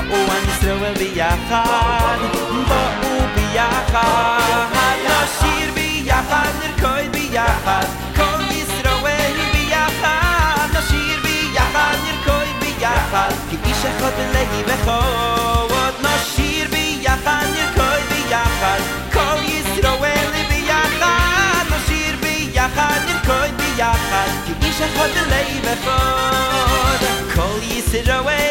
בואו עם ישראל ביחד, בואו ביחד, נשיר ביחד, נרקוד ביחד, כל ישראל ביחד, נשיר ביחד, נרקוד ביחד, כי איש אחד בלב אחד, נשיר ביחד, נרקוד ביחד, כל ישראל ביחד, נשיר ביחד, נרקוד ביחד, כי איש אחד בלב אחד, כל ישראל